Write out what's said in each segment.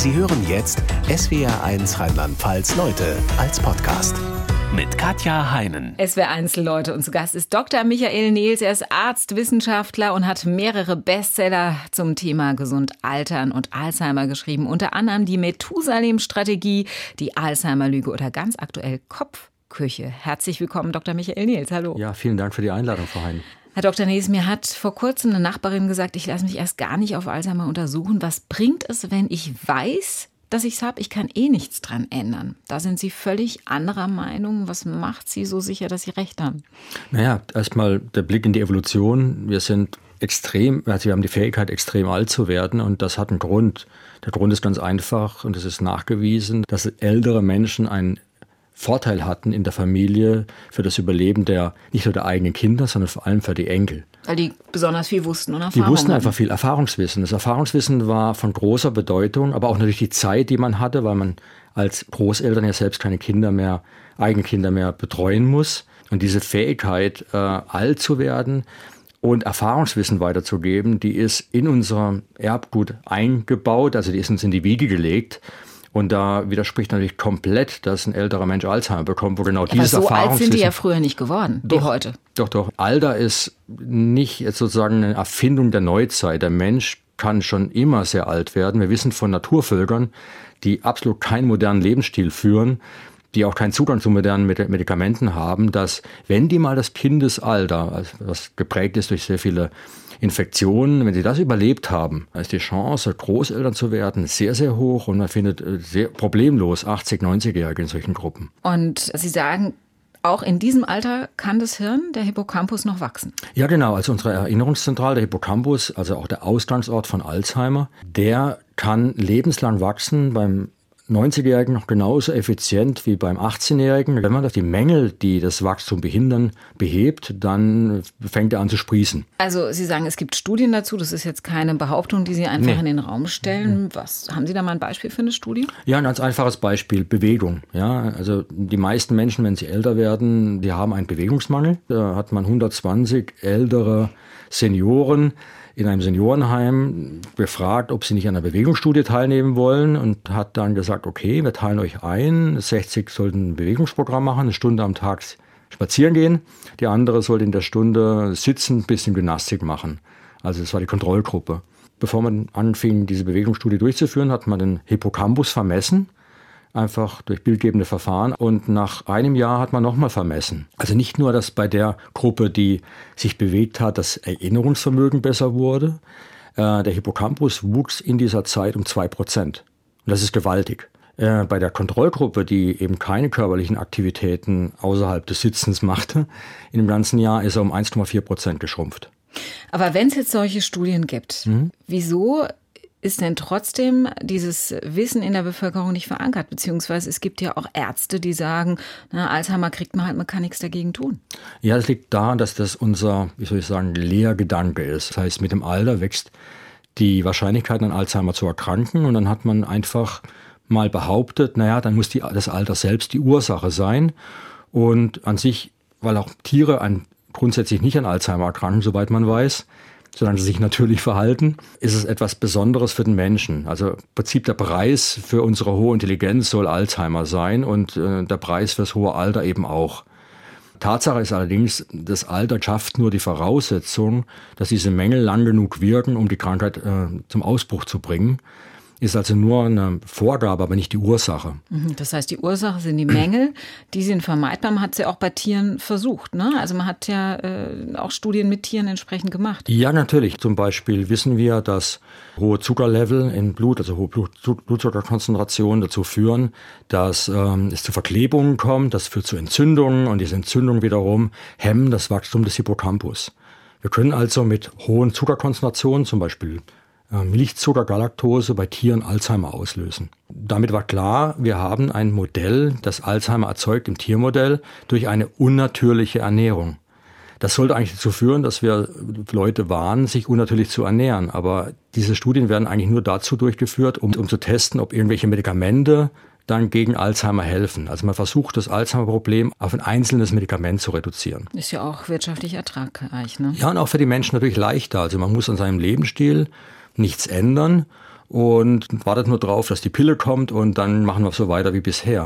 Sie hören jetzt SWR1 Rheinland-Pfalz Leute als Podcast mit Katja Heinen. SWR1 Leute und zu Gast ist Dr. Michael Nehls. Er ist Arzt, Wissenschaftler und hat mehrere Bestseller zum Thema gesund altern und Alzheimer geschrieben. Unter anderem die Methusalem-Strategie, die Alzheimer-Lüge oder ganz aktuell Kopfküche. Herzlich willkommen, Dr. Michael Nehls. Hallo. Ja, vielen Dank für die Einladung, Frau Heinen. Herr Dr. Nehls, mir hat vor kurzem eine Nachbarin gesagt, ich lasse mich erst gar nicht auf Alzheimer untersuchen. Was bringt es, wenn ich weiß, dass ich es habe? Ich kann eh nichts dran ändern. Da sind Sie völlig anderer Meinung. Was macht Sie so sicher, dass Sie recht haben? Naja, erstmal der Blick in die Evolution. Wir haben die Fähigkeit, extrem alt zu werden und das hat einen Grund. Der Grund ist ganz einfach und es ist nachgewiesen, dass ältere Menschen einen Vorteil hatten in der Familie für das Überleben nicht nur der eigenen Kinder, sondern vor allem für die Enkel. Weil die besonders viel wussten und Erfahrung Die wussten hatten. einfach viel Erfahrungswissen. Das Erfahrungswissen war von großer Bedeutung, aber auch natürlich die Zeit, die man hatte, weil man als Großeltern ja selbst keine eigene Kinder mehr betreuen muss. Und diese Fähigkeit, alt zu werden und Erfahrungswissen weiterzugeben, die ist in unser Erbgut eingebaut, also die ist uns in die Wiege gelegt. Und da widerspricht natürlich komplett, dass ein älterer Mensch Alzheimer bekommt, wo genau dieses Erfahrungswissen... Aber so alt sind die ja früher nicht geworden, wie heute. Doch. Alter ist nicht jetzt sozusagen eine Erfindung der Neuzeit. Der Mensch kann schon immer sehr alt werden. Wir wissen von Naturvölkern, die absolut keinen modernen Lebensstil führen, die auch keinen Zugang zu modernen Medikamenten haben, dass wenn die mal das Kindesalter, also was geprägt ist durch sehr viele Infektionen, wenn sie das überlebt haben, dann ist die Chance, Großeltern zu werden, sehr, sehr hoch und man findet sehr problemlos 80-, 90-Jährige in solchen Gruppen. Und Sie sagen, auch in diesem Alter kann das Hirn, der Hippocampus, noch wachsen? Ja, genau. Also unsere Erinnerungszentrale, der Hippocampus, also auch der Ausgangsort von Alzheimer, der kann lebenslang wachsen, beim 90-Jährigen noch genauso effizient wie beim 18-Jährigen. Wenn man die Mängel, die das Wachstum behindern, behebt, dann fängt er an zu sprießen. Also Sie sagen, es gibt Studien dazu. Das ist jetzt keine Behauptung, die Sie einfach in den Raum stellen. Haben Sie da mal ein Beispiel für eine Studie? Ja, ein ganz einfaches Beispiel, Bewegung. Ja, also die meisten Menschen, wenn sie älter werden, die haben einen Bewegungsmangel. Da hat man 120 ältere Senioren in einem Seniorenheim befragt, ob sie nicht an einer Bewegungsstudie teilnehmen wollen und hat dann gesagt, okay, wir teilen euch ein, 60 sollten ein Bewegungsprogramm machen, eine Stunde am Tag spazieren gehen, die andere sollte in der Stunde sitzen, ein bisschen Gymnastik machen. Also das war die Kontrollgruppe. Bevor man anfing, diese Bewegungsstudie durchzuführen, hat man den Hippocampus vermessen, einfach durch bildgebende Verfahren. Und nach einem Jahr hat man nochmal vermessen. Also nicht nur, dass bei der Gruppe, die sich bewegt hat, das Erinnerungsvermögen besser wurde. Der Hippocampus wuchs in dieser Zeit um 2%. Und das ist gewaltig. Bei der Kontrollgruppe, die eben keine körperlichen Aktivitäten außerhalb des Sitzens machte, in dem ganzen Jahr ist er um 1,4% geschrumpft. Aber wenn es jetzt solche Studien gibt, wieso ist denn trotzdem dieses Wissen in der Bevölkerung nicht verankert? Beziehungsweise es gibt ja auch Ärzte, die sagen, Alzheimer kriegt man halt, man kann nichts dagegen tun. Ja, das liegt daran, dass das unser, Lehrgedanke ist. Das heißt, mit dem Alter wächst die Wahrscheinlichkeit, an Alzheimer zu erkranken. Und dann hat man einfach mal behauptet, dann muss das Alter selbst die Ursache sein. Und an sich, weil auch Tiere grundsätzlich nicht an Alzheimer erkranken, soweit man weiß, solange sie sich natürlich verhalten, ist es etwas Besonderes für den Menschen. Also im Prinzip der Preis für unsere hohe Intelligenz soll Alzheimer sein und der Preis fürs hohe Alter eben auch. Tatsache ist allerdings, das Alter schafft nur die Voraussetzung, dass diese Mängel lang genug wirken, um die Krankheit zum Ausbruch zu bringen. Ist also nur eine Vorgabe, aber nicht die Ursache. Das heißt, die Ursache sind die Mängel, die sind vermeidbar. Man hat es ja auch bei Tieren versucht, ne? Also man hat ja auch Studien mit Tieren entsprechend gemacht. Ja, natürlich. Zum Beispiel wissen wir, dass hohe Zuckerlevel im Blut, also hohe Blutzuckerkonzentrationen dazu führen, dass es zu Verklebungen kommt. Das führt zu Entzündungen und diese Entzündungen wiederum hemmen das Wachstum des Hippocampus. Wir können also mit hohen Zuckerkonzentrationen, zum Beispiel Milchzucker, Galaktose bei Tieren Alzheimer auslösen. Damit war klar, wir haben ein Modell, das Alzheimer erzeugt im Tiermodell durch eine unnatürliche Ernährung. Das sollte eigentlich dazu führen, dass wir Leute warnen, sich unnatürlich zu ernähren. Aber diese Studien werden eigentlich nur dazu durchgeführt, um zu testen, ob irgendwelche Medikamente dann gegen Alzheimer helfen. Also man versucht, das Alzheimer-Problem auf ein einzelnes Medikament zu reduzieren. Ist ja auch wirtschaftlich ertragreich, ne? Ja, und auch für die Menschen natürlich leichter. Also man muss an seinem Lebensstil nichts ändern und wartet nur drauf, dass die Pille kommt und dann machen wir so weiter wie bisher.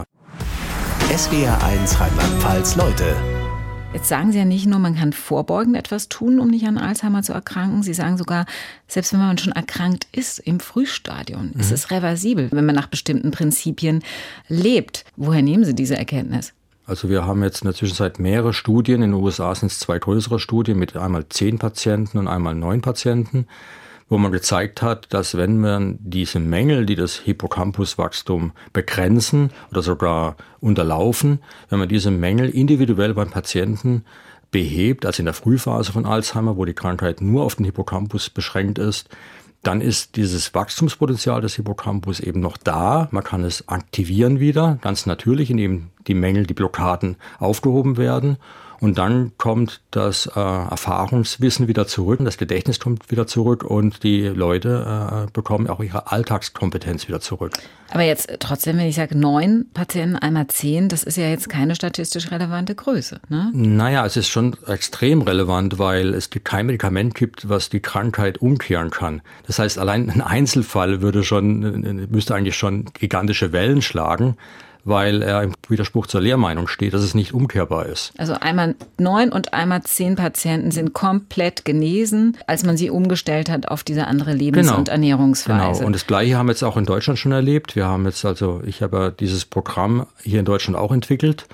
SWR1 Rheinland-Pfalz Leute. Jetzt sagen Sie ja nicht nur, man kann vorbeugend etwas tun, um nicht an Alzheimer zu erkranken. Sie sagen sogar, selbst wenn man schon erkrankt ist im Frühstadium, ist es reversibel, wenn man nach bestimmten Prinzipien lebt. Woher nehmen Sie diese Erkenntnis? Also wir haben jetzt in der Zwischenzeit mehrere Studien. In den USA sind es 2 größere Studien mit einmal 10 Patienten und einmal 9 Patienten, wo man gezeigt hat, dass wenn man diese Mängel, die das Hippocampuswachstum begrenzen oder sogar unterlaufen, wenn man diese Mängel individuell beim Patienten behebt, also in der Frühphase von Alzheimer, wo die Krankheit nur auf den Hippocampus beschränkt ist, dann ist dieses Wachstumspotenzial des Hippocampus eben noch da. Man kann es aktivieren wieder, ganz natürlich, indem die Mängel, die Blockaden aufgehoben werden. Und dann kommt das Erfahrungswissen wieder zurück, das Gedächtnis kommt wieder zurück und die Leute bekommen auch ihre Alltagskompetenz wieder zurück. Aber jetzt trotzdem, wenn ich sage 9 Patienten, einmal 10, das ist ja jetzt keine statistisch relevante Größe, ne? Naja, es ist schon extrem relevant, weil es kein Medikament gibt, was die Krankheit umkehren kann. Das heißt, allein ein Einzelfall müsste eigentlich schon gigantische Wellen schlagen, weil er im Widerspruch zur Lehrmeinung steht, dass es nicht umkehrbar ist. Also einmal 9 und einmal 10 Patienten sind komplett genesen, als man sie umgestellt hat auf diese andere Lebens- und Ernährungsweise. Genau, und das Gleiche haben wir jetzt auch in Deutschland schon erlebt. Ich habe ja dieses Programm hier in Deutschland auch entwickelt,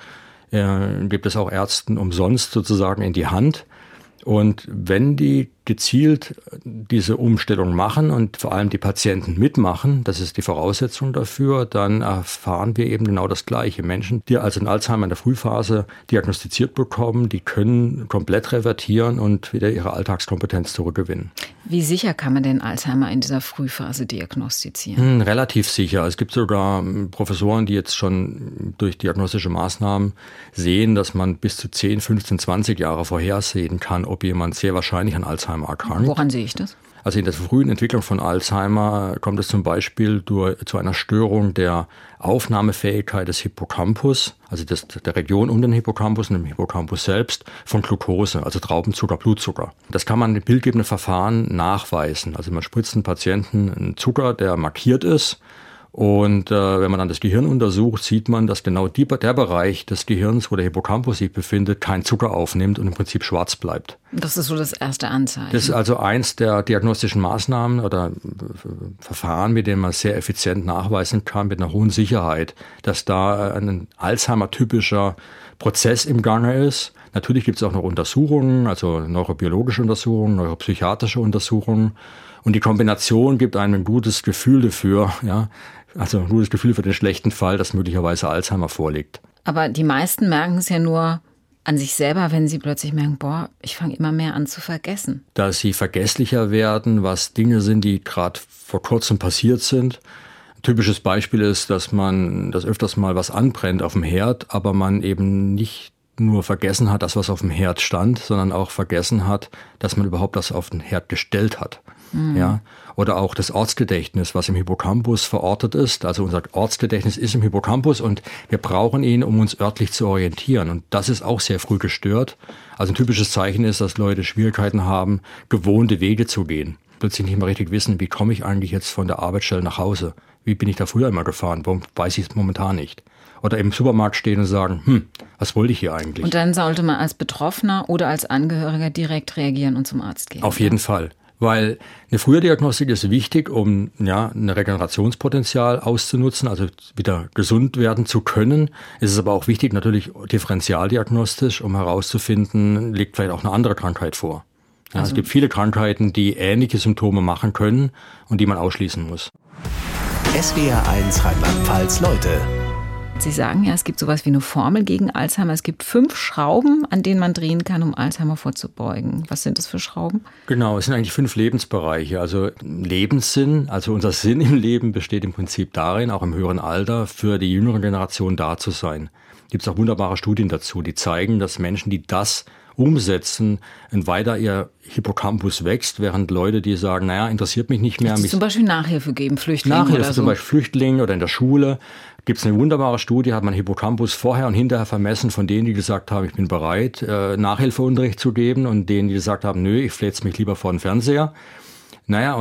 gibt es auch Ärzten umsonst sozusagen in die Hand. Und wenn die gezielt diese Umstellung machen und vor allem die Patienten mitmachen, das ist die Voraussetzung dafür, dann erfahren wir eben genau das Gleiche. Menschen, die also einen Alzheimer in der Frühphase diagnostiziert bekommen, die können komplett revertieren und wieder ihre Alltagskompetenz zurückgewinnen. Wie sicher kann man denn Alzheimer in dieser Frühphase diagnostizieren? Relativ sicher. Es gibt sogar Professoren, die jetzt schon durch diagnostische Maßnahmen sehen, dass man bis zu 10, 15, 20 Jahre vorhersehen kann, ob jemand sehr wahrscheinlich an Alzheimer erkrankt. Woran sehe ich das? Also in der frühen Entwicklung von Alzheimer kommt es zum Beispiel zu einer Störung der Aufnahmefähigkeit des Hippocampus, also der Region um den Hippocampus und dem Hippocampus selbst, von Glucose, also Traubenzucker, Blutzucker. Das kann man mit bildgebenden Verfahren nachweisen. Also man spritzt einem Patienten einen Zucker, der markiert ist. Und wenn man dann das Gehirn untersucht, sieht man, dass genau der Bereich des Gehirns, wo der Hippocampus sich befindet, keinen Zucker aufnimmt und im Prinzip schwarz bleibt. Das ist so das erste Anzeichen. Das ist also eins der diagnostischen Maßnahmen oder Verfahren, mit denen man sehr effizient nachweisen kann, mit einer hohen Sicherheit, dass da ein Alzheimer-typischer Prozess im Gange ist. Natürlich gibt es auch noch Untersuchungen, also neurobiologische Untersuchungen, neuropsychiatrische Untersuchungen. Und die Kombination gibt einem ein gutes Gefühl dafür, ja, also ein gutes Gefühl für den schlechten Fall, dass möglicherweise Alzheimer vorliegt. Aber die meisten merken es ja nur an sich selber, wenn sie plötzlich merken, ich fange immer mehr an zu vergessen. Dass sie vergesslicher werden, was Dinge sind, die gerade vor kurzem passiert sind. Ein typisches Beispiel ist, dass öfters mal was anbrennt auf dem Herd, aber man eben nicht nur vergessen hat, dass was auf dem Herd stand, sondern auch vergessen hat, dass man überhaupt das auf den Herd gestellt hat. Ja, oder auch das Ortsgedächtnis, was im Hippocampus verortet ist. Also unser Ortsgedächtnis ist im Hippocampus und wir brauchen ihn, um uns örtlich zu orientieren. Und das ist auch sehr früh gestört. Also ein typisches Zeichen ist, dass Leute Schwierigkeiten haben, gewohnte Wege zu gehen. Plötzlich nicht mehr richtig wissen, wie komme ich eigentlich jetzt von der Arbeitsstelle nach Hause? Wie bin ich da früher immer gefahren? Warum weiß ich es momentan nicht? Oder im Supermarkt stehen und sagen, was wollte ich hier eigentlich? Und dann sollte man als Betroffener oder als Angehöriger direkt reagieren und zum Arzt gehen. Auf jeden Fall. Weil eine Frühdiagnostik ist wichtig, um ein Regenerationspotenzial auszunutzen, also wieder gesund werden zu können. Es ist aber auch wichtig, natürlich differentialdiagnostisch, um herauszufinden, liegt vielleicht auch eine andere Krankheit vor. Ja, also es gibt viele Krankheiten, die ähnliche Symptome machen können und die man ausschließen muss. SWR1 Rheinland-Pfalz Leute. Sie sagen ja, es gibt sowas wie eine Formel gegen Alzheimer. Es gibt 5 Schrauben, an denen man drehen kann, um Alzheimer vorzubeugen. Was sind das für Schrauben? Genau, es sind eigentlich 5 Lebensbereiche. Also Lebenssinn, also unser Sinn im Leben besteht im Prinzip darin, auch im höheren Alter für die jüngere Generation da zu sein. Gibt es auch wunderbare Studien dazu, die zeigen, dass Menschen, die das umsetzen, weiter ihr Hippocampus wächst, während Leute, die sagen, interessiert mich nicht mehr. Zum Beispiel Nachhilfe geben, Flüchtlingen Nachhilfe, oder so. Zum Beispiel Flüchtlingen oder in der Schule. Gibt es eine wunderbare Studie, hat man Hippocampus vorher und hinterher vermessen von denen, die gesagt haben, ich bin bereit, Nachhilfeunterricht zu geben und denen, die gesagt haben, nö, ich fläze mich lieber vor den Fernseher. Und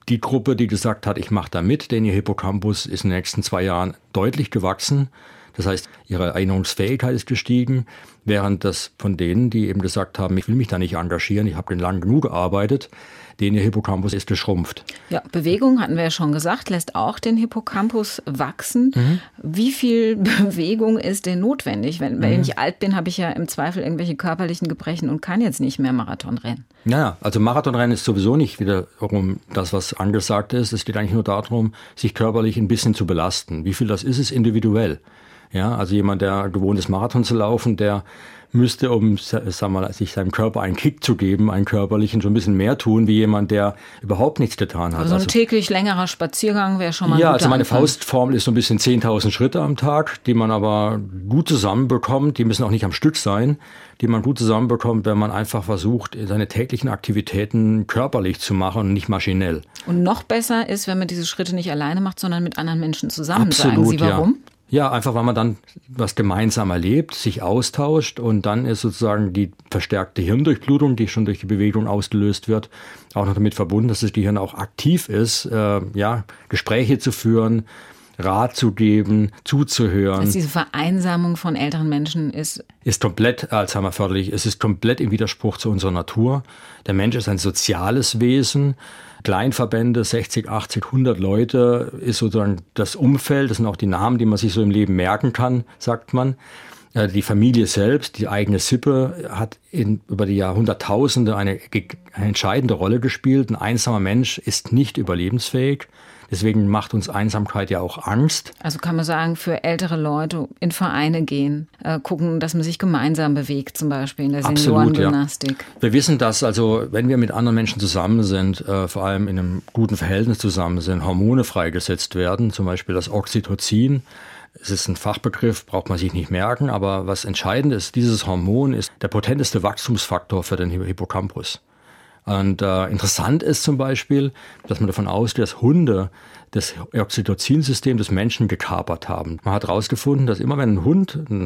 die Gruppe, die gesagt hat, ich mache da mit, denn ihr Hippocampus ist in den nächsten 2 Jahren deutlich gewachsen. Das heißt, ihre Erinnerungsfähigkeit ist gestiegen, während das von denen, die eben gesagt haben, ich will mich da nicht engagieren, ich habe lang genug gearbeitet, denen ihr Hippocampus ist geschrumpft. Ja, Bewegung, hatten wir ja schon gesagt, lässt auch den Hippocampus wachsen. Wie viel Bewegung ist denn notwendig? Wenn ich alt bin, habe ich ja im Zweifel irgendwelche körperlichen Gebrechen und kann jetzt nicht mehr Marathon rennen. Naja, also Marathonrennen ist sowieso nicht wiederum das, was angesagt ist. Es geht eigentlich nur darum, sich körperlich ein bisschen zu belasten. Wie viel das ist individuell. Ja, also jemand, der gewohnt ist, Marathon zu laufen, der müsste, um sich seinem Körper einen Kick zu geben, einen körperlichen, schon ein bisschen mehr tun, wie jemand, der überhaupt nichts getan hat. Also ein täglich längerer Spaziergang wäre schon mal ein guter also meine Anfang. Faustformel ist so ein bisschen 10.000 Schritte am Tag, die man aber gut zusammenbekommt. Die müssen auch nicht am Stück sein, die man gut zusammenbekommt, wenn man einfach versucht, seine täglichen Aktivitäten körperlich zu machen und nicht maschinell. Und noch besser ist, wenn man diese Schritte nicht alleine macht, sondern mit anderen Menschen zusammen. Absolut, sagen Sie, warum? Ja, einfach weil man dann was gemeinsam erlebt, sich austauscht und dann ist sozusagen die verstärkte Hirndurchblutung, die schon durch die Bewegung ausgelöst wird, auch noch damit verbunden, dass das Gehirn auch aktiv ist, Gespräche zu führen, Rat zu geben, zuzuhören. Dass diese Vereinsamung von älteren Menschen ist komplett Alzheimer förderlich. Es ist komplett im Widerspruch zu unserer Natur. Der Mensch ist ein soziales Wesen. Kleinverbände, 60, 80, 100 Leute ist sozusagen das Umfeld. Das sind auch die Namen, die man sich so im Leben merken kann, sagt man. Die Familie selbst, die eigene Sippe hat über die Jahrhunderttausende eine entscheidende Rolle gespielt. Ein einsamer Mensch ist nicht überlebensfähig. Deswegen macht uns Einsamkeit ja auch Angst. Also kann man sagen, für ältere Leute in Vereine gehen, gucken, dass man sich gemeinsam bewegt, zum Beispiel in der Seniorengymnastik. Ja. Wir wissen, dass also, wenn wir mit anderen Menschen zusammen sind, vor allem in einem guten Verhältnis zusammen sind, Hormone freigesetzt werden, zum Beispiel das Oxytocin. Es ist ein Fachbegriff, braucht man sich nicht merken, aber was entscheidend ist, dieses Hormon ist der potenteste Wachstumsfaktor für den Hippocampus. Und interessant ist zum Beispiel, dass man davon ausgeht, dass Hunde das Oxytocin-System des Menschen gekapert haben. Man hat herausgefunden, dass immer wenn ein Hund in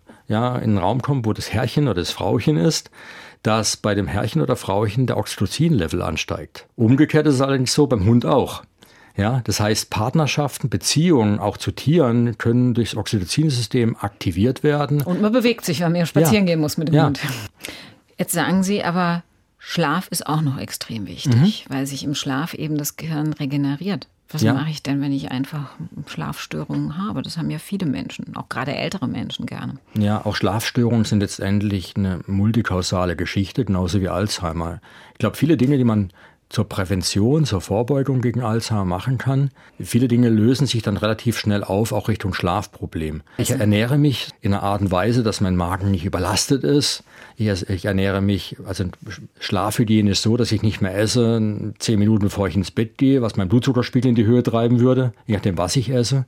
einen Raum kommt, wo das Herrchen oder das Frauchen ist, dass bei dem Herrchen oder Frauchen der Oxytocin-Level ansteigt. Umgekehrt ist es allerdings so beim Hund auch. Ja, das heißt, Partnerschaften, Beziehungen auch zu Tieren können durchs Oxytocin-System aktiviert werden. Und man bewegt sich, wenn man spazieren gehen muss mit dem Hund. Jetzt sagen Sie aber, Schlaf ist auch noch extrem wichtig, weil sich im Schlaf eben das Gehirn regeneriert. Was mache ich denn, wenn ich einfach Schlafstörungen habe? Das haben ja viele Menschen, auch gerade ältere Menschen gerne. Ja, auch Schlafstörungen sind letztendlich eine multikausale Geschichte, genauso wie Alzheimer. Ich glaube, viele Dinge, die man zur Prävention, zur Vorbeugung gegen Alzheimer machen kann. Viele Dinge lösen sich dann relativ schnell auf, auch Richtung Schlafproblem. Ich ernähre mich in einer Art und Weise, dass mein Magen nicht überlastet ist. Ich ernähre mich, also Schlafhygiene ist so, dass ich nicht mehr esse 10 Minuten bevor ich ins Bett gehe, was mein Blutzuckerspiegel in die Höhe treiben würde, je nachdem, was ich esse.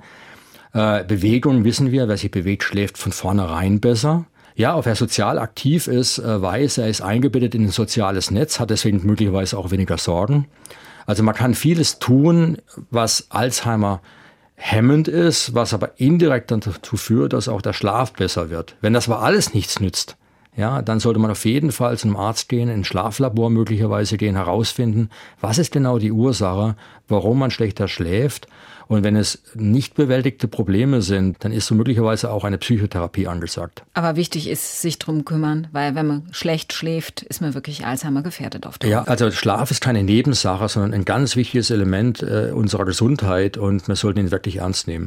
Bewegung wissen wir, wer sich bewegt, schläft von vornherein besser. Ja, auch wer sozial aktiv ist, weiß, er ist eingebettet in ein soziales Netz, hat deswegen möglicherweise auch weniger Sorgen. Also man kann vieles tun, was Alzheimer hemmend ist, was aber indirekt dann dazu führt, dass auch der Schlaf besser wird. Wenn das aber alles nichts nützt, ja, dann sollte man auf jeden Fall zu einem Arzt gehen, in ein Schlaflabor möglicherweise gehen, herausfinden, was ist genau die Ursache, warum man schlechter schläft. Und wenn es nicht bewältigte Probleme sind, dann ist so möglicherweise auch eine Psychotherapie angesagt. Aber wichtig ist, sich drum kümmern, weil wenn man schlecht schläft, ist man wirklich Alzheimer gefährdet auf Dauer. Ja, also Schlaf ist keine Nebensache, sondern ein ganz wichtiges Element unserer Gesundheit und wir sollten ihn wirklich ernst nehmen.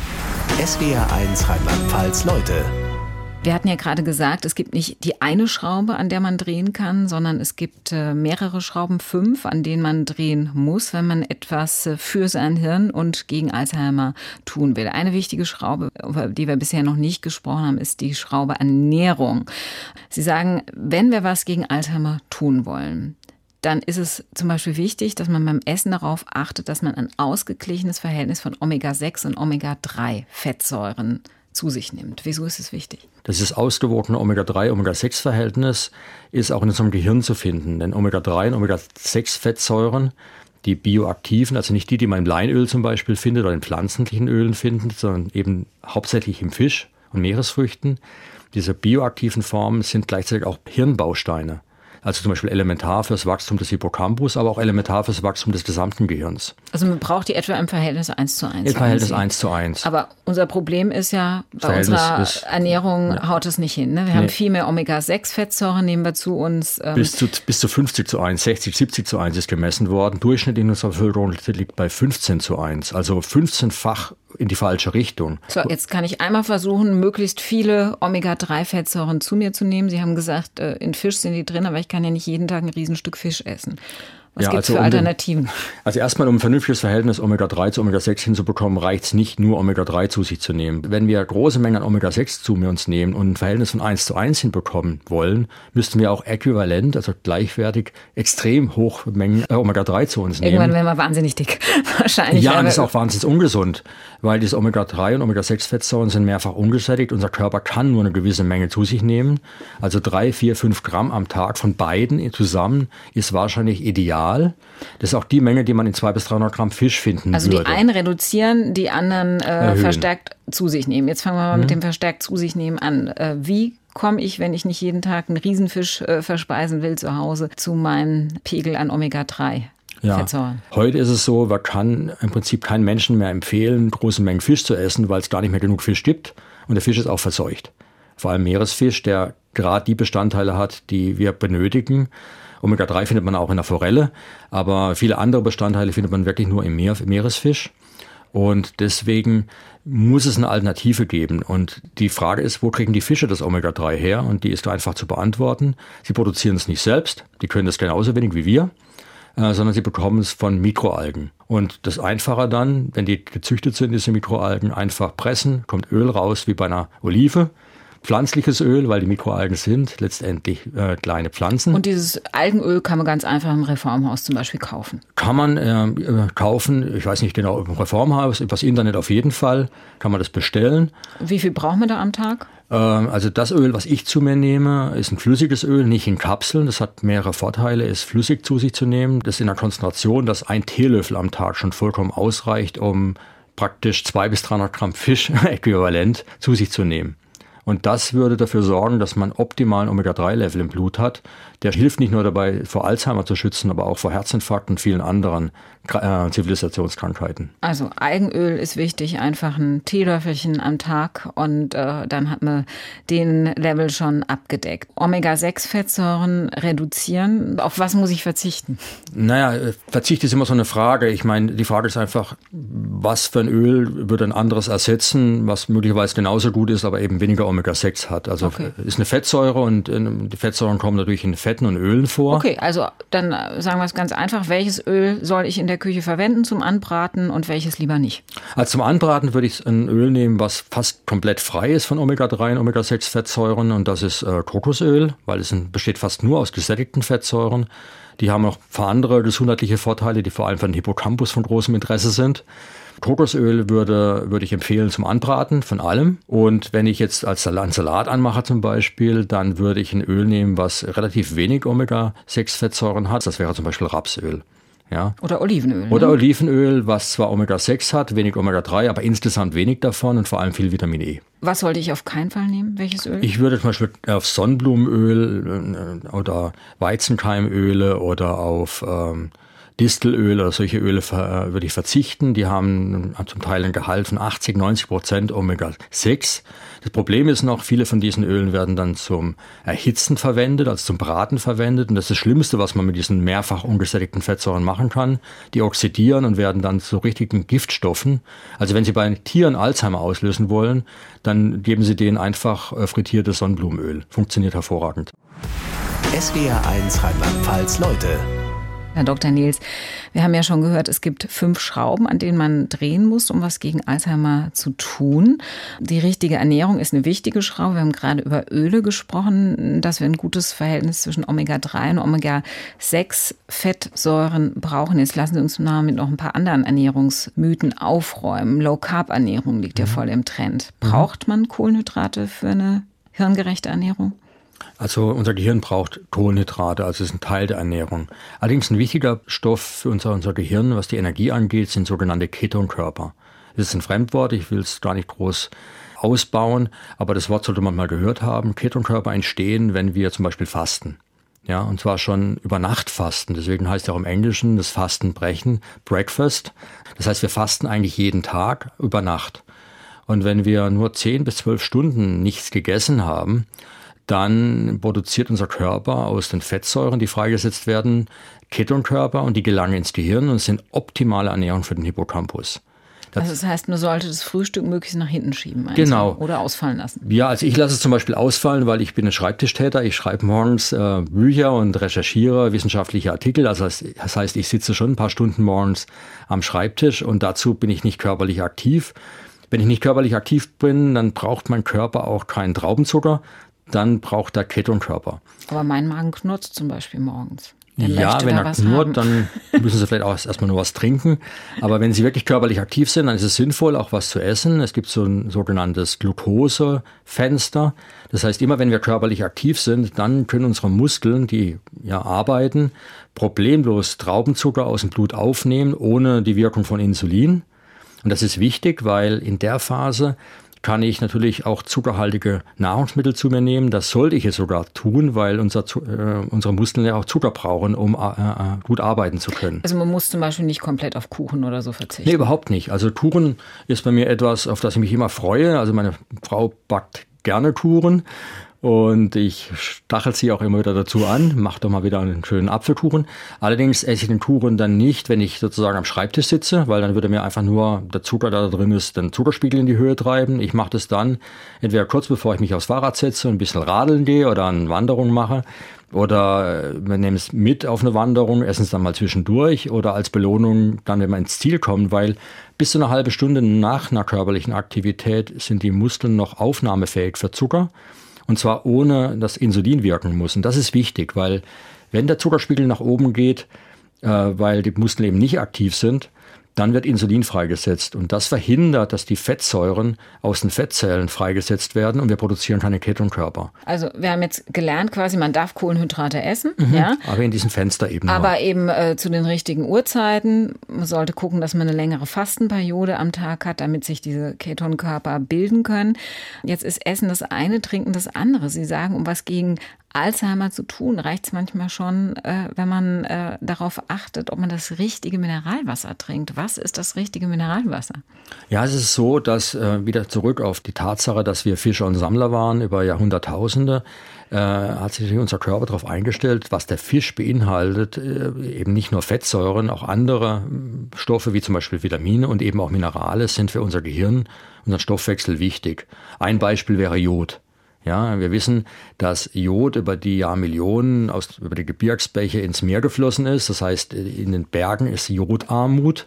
SWR1 Rheinland-Pfalz Leute. Wir hatten ja gerade gesagt, es gibt nicht die eine Schraube, an der man drehen kann, sondern es gibt mehrere Schrauben, 5, an denen man drehen muss, wenn man etwas für sein Hirn und gegen Alzheimer tun will. Eine wichtige Schraube, über die wir bisher noch nicht gesprochen haben, ist die Schraube Ernährung. Sie sagen, wenn wir was gegen Alzheimer tun wollen, dann ist es zum Beispiel wichtig, dass man beim Essen darauf achtet, dass man ein ausgeglichenes Verhältnis von Omega-6 und Omega-3-Fettsäuren zu sich nimmt. Wieso ist es wichtig? Das ausgewogene Omega-3-Omega-6-Verhältnis ist auch in unserem Gehirn zu finden. Denn Omega-3 und Omega-6-Fettsäuren, die bioaktiven, also nicht die man im Leinöl zum Beispiel findet oder in pflanzlichen Ölen findet, sondern eben hauptsächlich im Fisch und Meeresfrüchten. Diese bioaktiven Formen sind gleichzeitig auch Hirnbausteine. Also zum Beispiel elementar fürs Wachstum des Hippocampus, aber auch elementar fürs Wachstum des gesamten Gehirns. Also man braucht die etwa im Verhältnis 1:1. Im Verhältnis 1:1. Aber unser Problem ist ja, bei unserer Ernährung haut es nicht hin. Ne? Wir haben viel mehr Omega-6-Fettsäuren, nehmen wir zu uns. Bis zu 50:1, 60, 70:1 ist gemessen worden. Durchschnitt in unserer Bevölkerung liegt bei 15:1, also 15-fach in die falsche Richtung. So, jetzt kann ich einmal versuchen, möglichst viele Omega-3-Fettsäuren zu mir zu nehmen. Sie haben gesagt, in Fisch sind die drin, aber ich kann ja nicht jeden Tag ein Riesenstück Fisch essen. Was gibt es für Alternativen? Also erstmal, um ein vernünftiges Verhältnis Omega-3 zu Omega-6 hinzubekommen, reicht es nicht nur, Omega-3 zu sich zu nehmen. Wenn wir große Mengen an Omega-6 zu uns nehmen und ein Verhältnis von 1:1 hinbekommen wollen, müssten wir auch äquivalent, also gleichwertig, extrem hoch Mengen Omega-3 zu uns nehmen. Irgendwann werden wir wahnsinnig dick, wahrscheinlich. Ja, und das ist auch wahnsinnig ungesund, weil diese Omega-3 und Omega-6-Fettsäuren sind mehrfach ungesättigt. Unser Körper kann nur eine gewisse Menge zu sich nehmen. Also 3, 4, 5 Gramm am Tag von beiden zusammen ist wahrscheinlich ideal. Das ist auch die Menge, die man in 200 bis 300 Gramm Fisch finden würde. Also die einen reduzieren, die anderen verstärkt zu sich nehmen. Jetzt fangen wir mal mit dem verstärkt zu sich nehmen an. Wie komme ich, wenn ich nicht jeden Tag einen Riesenfisch verspeisen will zu Hause, zu meinem Pegel an Omega-3? Ja, heute ist es so, man kann im Prinzip keinen Menschen mehr empfehlen, große Mengen Fisch zu essen, weil es gar nicht mehr genug Fisch gibt. Und der Fisch ist auch verseucht. Vor allem Meeresfisch, der gerade die Bestandteile hat, die wir benötigen. Omega-3 findet man auch in der Forelle, aber viele andere Bestandteile findet man wirklich nur im Meeresfisch. Und deswegen muss es eine Alternative geben. Und die Frage ist, wo kriegen die Fische das Omega-3 her? Und die ist einfach zu beantworten. Sie produzieren es nicht selbst, die können das genauso wenig wie wir, sondern sie bekommen es von Mikroalgen. Und das Einfache dann, wenn die gezüchtet sind, diese Mikroalgen, einfach pressen, kommt Öl raus wie bei einer Olive. Pflanzliches Öl, weil die Mikroalgen sind letztendlich kleine Pflanzen. Und dieses Algenöl kann man ganz einfach im Reformhaus zum Beispiel kaufen? Kann man kaufen, ich weiß nicht genau, im Reformhaus, übers Internet auf jeden Fall, kann man das bestellen. Wie viel braucht man da am Tag? Also das Öl, was ich zu mir nehme, ist ein flüssiges Öl, nicht in Kapseln. Das hat mehrere Vorteile, es flüssig zu sich zu nehmen. Das ist in einer Konzentration, dass 1 Teelöffel am Tag schon vollkommen ausreicht, um praktisch 200 bis 300 Gramm Fisch-Äquivalent zu sich zu nehmen. Und das würde dafür sorgen, dass man optimalen Omega-3-Level im Blut hat. Der hilft nicht nur dabei, vor Alzheimer zu schützen, aber auch vor Herzinfarkt und vielen anderen Zivilisationskrankheiten. Also Algenöl ist wichtig, einfach ein Teelöffelchen am Tag und dann hat man den Level schon abgedeckt. Omega-6-Fettsäuren reduzieren, auf was muss ich verzichten? Naja, Verzicht ist immer so eine Frage. Ich meine, die Frage ist einfach, was für ein Öl würde ein anderes ersetzen, was möglicherweise genauso gut ist, aber eben weniger Omega-6 hat. Also ist eine Fettsäure und die Fettsäuren kommen natürlich in Fetten und Ölen vor. Okay, also dann sagen wir es ganz einfach. Welches Öl soll ich in der Küche verwenden zum Anbraten und welches lieber nicht? Also zum Anbraten würde ich ein Öl nehmen, was fast komplett frei ist von Omega-3 und Omega-6 Fettsäuren, und das ist Kokosöl, weil es besteht fast nur aus gesättigten Fettsäuren. Die haben auch ein paar andere gesundheitliche Vorteile, die vor allem für den Hippocampus von großem Interesse sind. Kokosöl würde ich empfehlen zum Anbraten von allem. Und wenn ich jetzt als Salat anmache zum Beispiel, dann würde ich ein Öl nehmen, was relativ wenig Omega-6-Fettsäuren hat. Das wäre zum Beispiel Rapsöl. Ja. Oder Olivenöl. Oder Olivenöl, was zwar Omega-6 hat, wenig Omega-3, aber insgesamt wenig davon und vor allem viel Vitamin E. Was sollte ich auf keinen Fall nehmen? Welches Öl? Ich würde zum Beispiel auf Sonnenblumenöl oder Weizenkeimöle oder auf Distelöl oder solche Öle würde ich verzichten. Die haben zum Teil ein Gehalt von 80-90% Omega-6. Das Problem ist noch, viele von diesen Ölen werden dann zum Erhitzen verwendet, also zum Braten verwendet. Und das ist das Schlimmste, was man mit diesen mehrfach ungesättigten Fettsäuren machen kann. Die oxidieren und werden dann zu richtigen Giftstoffen. Also wenn Sie bei Tieren Alzheimer auslösen wollen, dann geben Sie denen einfach frittiertes Sonnenblumenöl. Funktioniert hervorragend. SWR1 Rheinland-Pfalz Leute. Herr Dr. Nils, wir haben ja schon gehört, es gibt 5 Schrauben, an denen man drehen muss, um was gegen Alzheimer zu tun. Die richtige Ernährung ist eine wichtige Schraube. Wir haben gerade über Öle gesprochen, dass wir ein gutes Verhältnis zwischen Omega-3 und Omega-6-Fettsäuren brauchen. Jetzt lassen Sie uns mal mit noch ein paar anderen Ernährungsmythen aufräumen. Low-Carb-Ernährung liegt ja voll im Trend. Braucht man Kohlenhydrate für eine hirngerechte Ernährung? Also unser Gehirn braucht Kohlenhydrate, also ist ein Teil der Ernährung. Allerdings ein wichtiger Stoff für unser Gehirn, was die Energie angeht, sind sogenannte Ketonkörper. Das ist ein Fremdwort, ich will es gar nicht groß ausbauen, aber das Wort sollte man mal gehört haben. Ketonkörper entstehen, wenn wir zum Beispiel fasten. Ja, und zwar schon über Nacht fasten. Deswegen heißt ja auch im Englischen das Fastenbrechen Breakfast. Das heißt, wir fasten eigentlich jeden Tag über Nacht. Und wenn wir nur 10 bis 12 Stunden nichts gegessen haben, dann produziert unser Körper aus den Fettsäuren, die freigesetzt werden, Ketonkörper, und die gelangen ins Gehirn und sind optimale Ernährung für den Hippocampus. Also das heißt, man sollte das Frühstück möglichst nach hinten schieben. Genau. Oder ausfallen lassen. Ja, also ich lasse es zum Beispiel ausfallen, weil ich bin ein Schreibtischtäter. Ich schreibe morgens Bücher und recherchiere wissenschaftliche Artikel. Also das heißt, ich sitze schon ein paar Stunden morgens am Schreibtisch und dazu bin ich nicht körperlich aktiv. Wenn ich nicht körperlich aktiv bin, dann braucht mein Körper auch keinen Traubenzucker. Dann braucht er Ketonkörper. Aber mein Magen knurrt zum Beispiel morgens. Ja, wenn er knurrt, dann müssen Sie vielleicht auch erstmal nur was trinken. Aber wenn Sie wirklich körperlich aktiv sind, dann ist es sinnvoll, auch was zu essen. Es gibt so ein sogenanntes Glukosefenster. Das heißt, immer wenn wir körperlich aktiv sind, dann können unsere Muskeln, die ja arbeiten, problemlos Traubenzucker aus dem Blut aufnehmen, ohne die Wirkung von Insulin. Und das ist wichtig, weil in der Phase kann ich natürlich auch zuckerhaltige Nahrungsmittel zu mir nehmen. Das sollte ich es sogar tun, weil unsere Muskeln ja auch Zucker brauchen, um gut arbeiten zu können. Also man muss zum Beispiel nicht komplett auf Kuchen oder so verzichten? Nee, überhaupt nicht. Also Kuchen ist bei mir etwas, auf das ich mich immer freue. Also meine Frau backt gerne Kuchen. Und ich stachel sie auch immer wieder dazu an, mach doch mal wieder einen schönen Apfelkuchen. Allerdings esse ich den Kuchen dann nicht, wenn ich sozusagen am Schreibtisch sitze, weil dann würde mir einfach nur der Zucker, der da drin ist, den Zuckerspiegel in die Höhe treiben. Ich mache das dann entweder kurz bevor ich mich aufs Fahrrad setze und ein bisschen radeln gehe oder eine Wanderung mache. Oder wir nehmen es mit auf eine Wanderung, essen es dann mal zwischendurch oder als Belohnung dann, wenn wir ins Ziel kommen, weil bis zu eine halbe Stunde nach einer körperlichen Aktivität sind die Muskeln noch aufnahmefähig für Zucker. Und zwar ohne, dass Insulin wirken muss. Und das ist wichtig, weil wenn der Zuckerspiegel nach oben geht, weil die Muskeln eben nicht aktiv sind, dann wird Insulin freigesetzt. Und das verhindert, dass die Fettsäuren aus den Fettzellen freigesetzt werden und wir produzieren keine Ketonkörper. Also wir haben jetzt gelernt quasi, man darf Kohlenhydrate essen. Ja? Aber in diesem Fenster eben. Aber eben zu den richtigen Uhrzeiten. Man sollte gucken, dass man eine längere Fastenperiode am Tag hat, damit sich diese Ketonkörper bilden können. Jetzt ist Essen das eine, Trinken das andere. Sie sagen, um was gegen Alzheimer zu tun, reicht es manchmal schon, wenn man darauf achtet, ob man das richtige Mineralwasser trinkt. Was ist das richtige Mineralwasser? Ja, es ist so, dass wieder zurück auf die Tatsache, dass wir Fischer und Sammler waren über Jahrhunderttausende, hat sich unser Körper darauf eingestellt, was der Fisch beinhaltet, eben nicht nur Fettsäuren, auch andere Stoffe wie zum Beispiel Vitamine und eben auch Minerale sind für unser Gehirn, unseren Stoffwechsel wichtig. Ein Beispiel wäre Jod. Ja, wir wissen, dass Jod über die Jahrmillionen über die Gebirgsbäche ins Meer geflossen ist. Das heißt, in den Bergen ist Jodarmut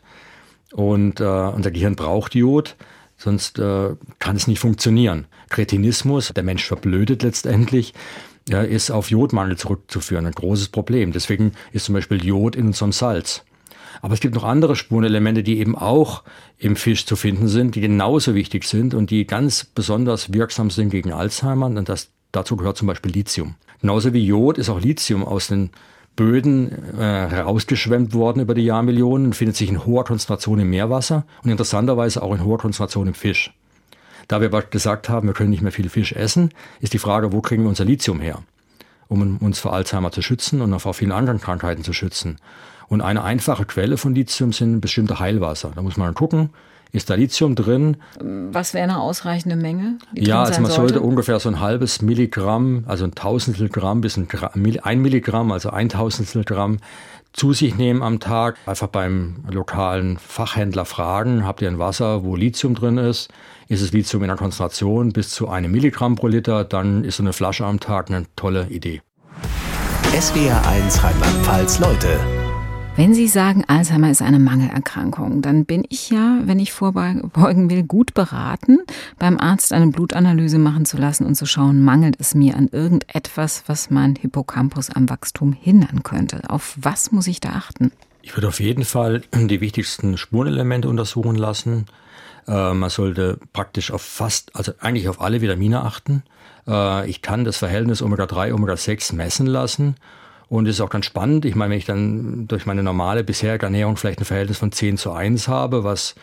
und unser Gehirn braucht Jod, sonst kann es nicht funktionieren. Kretinismus, der Mensch verblödet letztendlich, ist auf Jodmangel zurückzuführen, ein großes Problem. Deswegen ist zum Beispiel Jod in unserem Salz. Aber es gibt noch andere Spurenelemente, die eben auch im Fisch zu finden sind, die genauso wichtig sind und die ganz besonders wirksam sind gegen Alzheimer. Und dazu gehört zum Beispiel Lithium. Genauso wie Jod ist auch Lithium aus den Böden herausgeschwemmt worden über die Jahrmillionen und findet sich in hoher Konzentration im Meerwasser und interessanterweise auch in hoher Konzentration im Fisch. Da wir aber gesagt haben, wir können nicht mehr viel Fisch essen, ist die Frage, wo kriegen wir unser Lithium her, um uns vor Alzheimer zu schützen und auch vor vielen anderen Krankheiten zu schützen. Und eine einfache Quelle von Lithium sind bestimmte Heilwasser. Da muss man gucken, ist da Lithium drin? Was wäre eine ausreichende Menge? Ja, also man sollte ungefähr so ein halbes Milligramm, also ein Tausendstel Gramm bis ein Milligramm, also 1/1000 Gramm zu sich nehmen am Tag. Einfach beim lokalen Fachhändler fragen, habt ihr ein Wasser, wo Lithium drin ist? Ist es Lithium in einer Konzentration bis zu 1 Milligramm pro Liter? Dann ist so eine Flasche am Tag eine tolle Idee. SWR1 Rheinland-Pfalz Leute. Wenn Sie sagen, Alzheimer ist eine Mangelerkrankung, dann bin ich ja, wenn ich vorbeugen will, gut beraten, beim Arzt eine Blutanalyse machen zu lassen und zu schauen, mangelt es mir an irgendetwas, was mein Hippocampus am Wachstum hindern könnte. Auf was muss ich da achten? Ich würde auf jeden Fall die wichtigsten Spurenelemente untersuchen lassen. Man sollte praktisch eigentlich auf alle Vitamine achten. Ich kann das Verhältnis Omega-3, Omega-6 messen lassen. Und es ist auch ganz spannend. Ich meine, wenn ich dann durch meine normale bisherige Ernährung vielleicht ein Verhältnis von 10:1 habe, was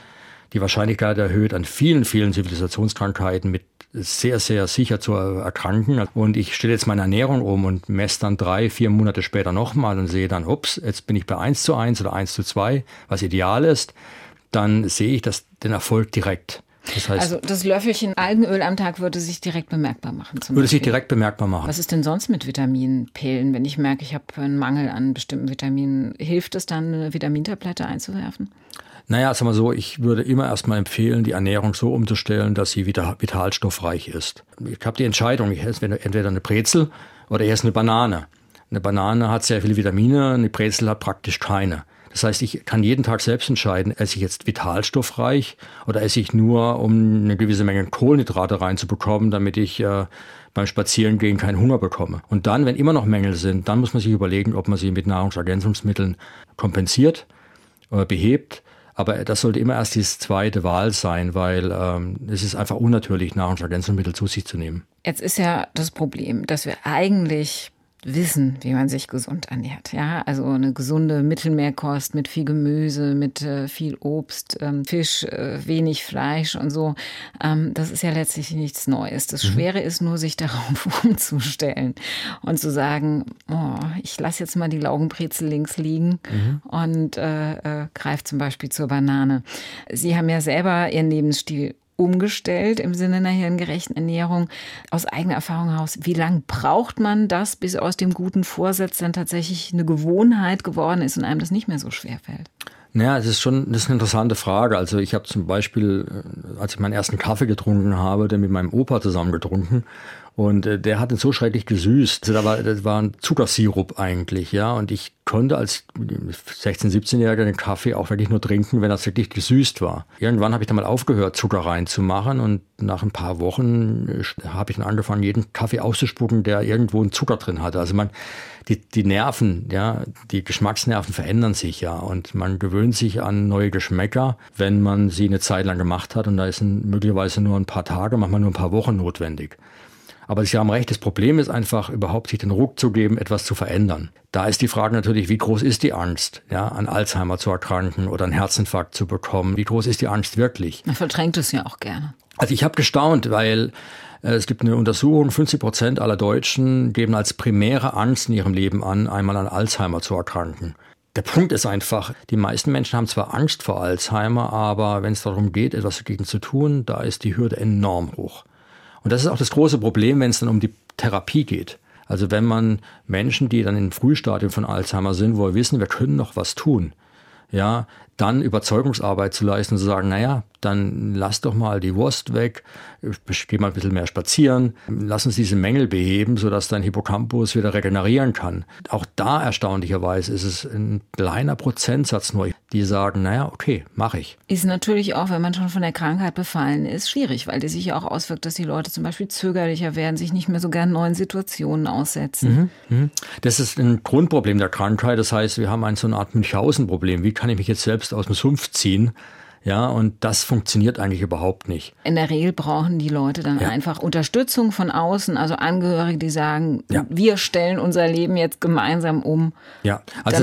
die Wahrscheinlichkeit erhöht, an vielen, vielen Zivilisationskrankheiten mit sehr, sehr sicher zu erkranken. Und ich stelle jetzt meine Ernährung um und messe dann 3-4 Monate später nochmal und sehe dann, ups, jetzt bin ich bei 1:1 oder 1:2, was ideal ist. Dann sehe ich den Erfolg direkt. Das heißt, also das Löffelchen Algenöl am Tag würde sich direkt bemerkbar machen. Würde sich direkt bemerkbar machen. Was ist denn sonst mit Vitaminpillen? Wenn ich merke, ich habe einen Mangel an bestimmten Vitaminen, hilft es dann, eine Vitamintablette einzuwerfen? Naja, sagen wir so, ich würde immer erstmal empfehlen, die Ernährung so umzustellen, dass sie wieder vitalstoffreich ist. Ich habe die Entscheidung, ich esse entweder eine Brezel oder ich esse eine Banane. Eine Banane hat sehr viele Vitamine, eine Brezel hat praktisch keine. Das heißt, ich kann jeden Tag selbst entscheiden, esse ich jetzt vitalstoffreich oder esse ich nur, um eine gewisse Menge Kohlenhydrate reinzubekommen, damit ich beim Spazierengehen keinen Hunger bekomme. Und dann, wenn immer noch Mängel sind, dann muss man sich überlegen, ob man sie mit Nahrungsergänzungsmitteln kompensiert oder behebt. Aber das sollte immer erst die zweite Wahl sein, weil es ist einfach unnatürlich, Nahrungsergänzungsmittel zu sich zu nehmen. Jetzt ist ja das Problem, dass wir eigentlich wissen, wie man sich gesund ernährt. Ja, also eine gesunde Mittelmeerkost mit viel Gemüse, mit viel Obst, Fisch, wenig Fleisch und so. Das ist ja letztlich nichts Neues. Das Schwere ist nur, sich darauf umzustellen und zu sagen, ich lasse jetzt mal die Laugenbrezel links liegen und greife zum Beispiel zur Banane. Sie haben ja selber Ihren Lebensstil umgestellt im Sinne einer hirngerechten Ernährung. Aus eigener Erfahrung heraus, wie lange braucht man das, bis aus dem guten Vorsatz dann tatsächlich eine Gewohnheit geworden ist und einem das nicht mehr so schwer fällt? Naja, das ist eine interessante Frage. Also ich habe zum Beispiel, als ich meinen ersten Kaffee getrunken habe, den mit meinem Opa zusammen getrunken. Und der hat ihn so schrecklich gesüßt. Das war ein Zuckersirup eigentlich, ja. Und ich konnte als 16-, 17-Jähriger den Kaffee auch wirklich nur trinken, wenn das wirklich gesüßt war. Irgendwann habe ich dann mal aufgehört, Zucker reinzumachen. Und nach ein paar Wochen habe ich dann angefangen, jeden Kaffee auszuspucken, der irgendwo einen Zucker drin hatte. Also die Nerven, ja, die Geschmacksnerven verändern sich ja. Und man gewöhnt sich an neue Geschmäcker, wenn man sie eine Zeit lang gemacht hat. Und da ist möglicherweise nur ein paar Tage, manchmal nur ein paar Wochen notwendig. Aber Sie haben recht, das Problem ist einfach, überhaupt sich den Ruck zu geben, etwas zu verändern. Da ist die Frage natürlich, wie groß ist die Angst, ja, an Alzheimer zu erkranken oder einen Herzinfarkt zu bekommen? Wie groß ist die Angst wirklich? Man verdrängt es ja auch gerne. Also ich habe gestaunt, weil es gibt eine Untersuchung, 50% aller Deutschen geben als primäre Angst in ihrem Leben an, einmal an Alzheimer zu erkranken. Der Punkt ist einfach, die meisten Menschen haben zwar Angst vor Alzheimer, aber wenn es darum geht, etwas dagegen zu tun, da ist die Hürde enorm hoch. Und das ist auch das große Problem, wenn es dann um die Therapie geht. Also wenn man Menschen, die dann im Frühstadium von Alzheimer sind, wo wir wissen, wir können noch was tun, ja, dann Überzeugungsarbeit zu leisten und zu sagen, naja, dann lass doch mal die Wurst weg, geh mal ein bisschen mehr spazieren, lass uns diese Mängel beheben, sodass dein Hippocampus wieder regenerieren kann. Auch da erstaunlicherweise ist es ein kleiner Prozentsatz nur, die sagen, naja, okay, mache ich. Ist natürlich auch, wenn man schon von der Krankheit befallen ist, schwierig, weil die sich ja auch auswirkt, dass die Leute zum Beispiel zögerlicher werden, sich nicht mehr so gern neuen Situationen aussetzen. Das ist ein Grundproblem der Krankheit. Das heißt, wir haben so eine Art Münchhausen-Problem. Wie kann ich mich jetzt selbst aus dem Sumpf ziehen? Ja, und das funktioniert eigentlich überhaupt nicht. In der Regel brauchen die Leute dann einfach Unterstützung von außen, also Angehörige, die sagen, wir stellen unser Leben jetzt gemeinsam um. Ja, also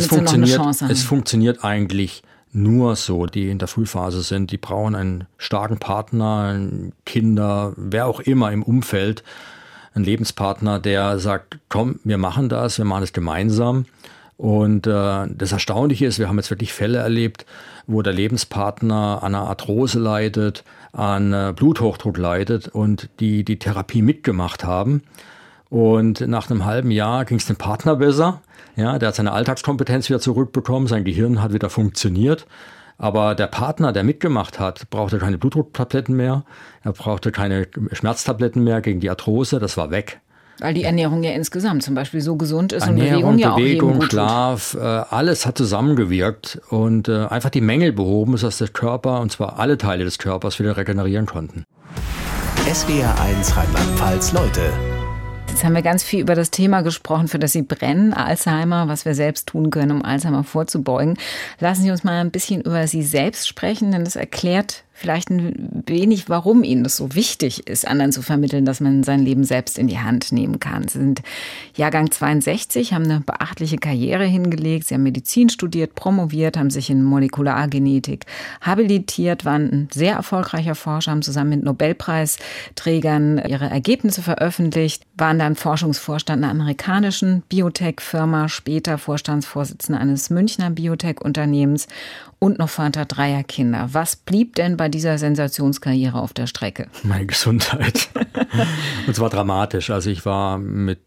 es funktioniert eigentlich nur so, die in der Frühphase sind. Die brauchen einen starken Partner, Kinder, wer auch immer im Umfeld, einen Lebenspartner, der sagt, komm, wir machen das gemeinsam. Und das Erstaunliche ist, wir haben jetzt wirklich Fälle erlebt, wo der Lebenspartner an einer Arthrose leidet, an Bluthochdruck leidet und die Therapie mitgemacht haben. Und nach einem halben Jahr ging es dem Partner besser. Ja, der hat seine Alltagskompetenz wieder zurückbekommen, sein Gehirn hat wieder funktioniert. Aber der Partner, der mitgemacht hat, brauchte keine Blutdrucktabletten mehr, er brauchte keine Schmerztabletten mehr gegen die Arthrose, das war weg. Weil die Ernährung ja insgesamt zum Beispiel so gesund ist und Bewegung ja auch jedem gut tut. Schlaf, alles hat zusammengewirkt und einfach die Mängel behoben, sodass der Körper, und zwar alle Teile des Körpers, wieder regenerieren konnten. SWR1 Rheinland-Pfalz Leute. Jetzt haben wir ganz viel über das Thema gesprochen, für das Sie brennen, Alzheimer, was wir selbst tun können, um Alzheimer vorzubeugen. Lassen Sie uns mal ein bisschen über Sie selbst sprechen, denn das erklärt vielleicht ein wenig, warum Ihnen das so wichtig ist, anderen zu vermitteln, dass man sein Leben selbst in die Hand nehmen kann. Sie sind Jahrgang 62, haben eine beachtliche Karriere hingelegt. Sie haben Medizin studiert, promoviert, haben sich in Molekulargenetik habilitiert, waren ein sehr erfolgreicher Forscher, haben zusammen mit Nobelpreisträgern ihre Ergebnisse veröffentlicht, waren dann Forschungsvorstand einer amerikanischen Biotech-Firma, später Vorstandsvorsitzender eines Münchner Biotech-Unternehmens und noch Vater 3 Kinder. Was blieb denn bei dieser Sensationskarriere auf der Strecke? Meine Gesundheit. Und zwar dramatisch. Also ich war mit